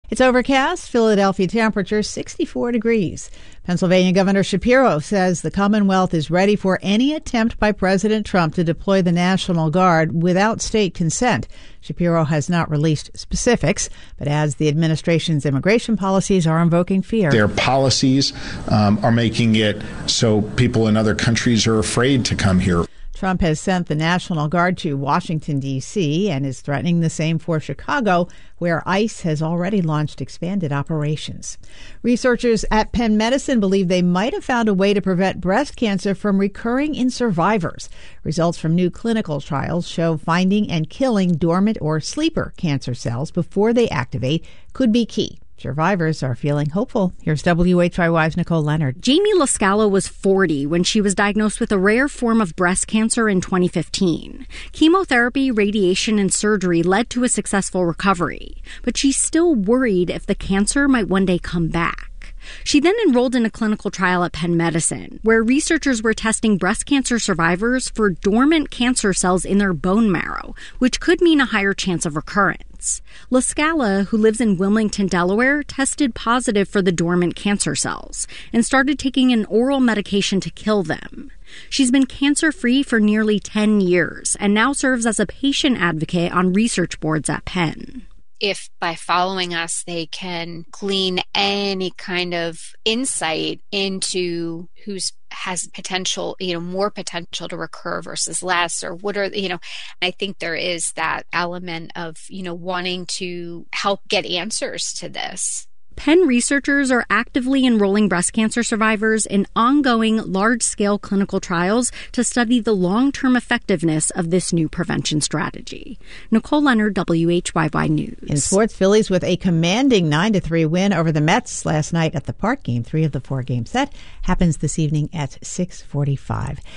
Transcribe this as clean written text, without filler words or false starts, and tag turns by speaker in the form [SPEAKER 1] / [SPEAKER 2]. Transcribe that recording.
[SPEAKER 1] It's overcast. Philadelphia temperature 64 degrees. Pennsylvania Governor Shapiro says the Commonwealth is ready for any attempt by President Trump to deploy the National Guard without state consent. Shapiro has not released specifics, but adds the administration's immigration policies are invoking fear.
[SPEAKER 2] Their policies are making it so people in other countries are afraid to come here.
[SPEAKER 1] Trump has sent the National Guard to Washington, D.C., and is threatening the same for Chicago, where ICE has already launched expanded operations. Researchers at Penn Medicine believe they might have found a way to prevent breast cancer from recurring in survivors. Results from new clinical trials show finding and killing dormant or sleeper cancer cells before they activate could be key. Survivors are feeling hopeful. Here's WHYY's Nicole Leonard.
[SPEAKER 3] Jamie Lascala was 40 when she was diagnosed with a rare form of breast cancer in 2015. Chemotherapy, radiation, and surgery led to a successful recovery, but she's still worried if the cancer might one day come back. She then enrolled in a clinical trial at Penn Medicine, where researchers were testing breast cancer survivors for dormant cancer cells in their bone marrow, which could mean a higher chance of recurrence. Lascala, who lives in Wilmington, Delaware, tested positive for the dormant cancer cells and started taking an oral medication to kill them. She's been cancer-free for nearly 10 years and now serves as a patient advocate on research boards at Penn.
[SPEAKER 4] If by following us, they can glean any kind of insight into who's has potential, more potential to recur versus less, or what are, I think there is that element of, wanting to help get answers to this.
[SPEAKER 3] Penn researchers are actively enrolling breast cancer survivors in ongoing large-scale clinical trials to study the long-term effectiveness of this new prevention strategy. Nicole Leonard, WHYY News.
[SPEAKER 1] In sports, Phillies with a commanding 9-3 win over the Mets last night at the Park. Game 3 of the 4-game set happens this evening at 6:45.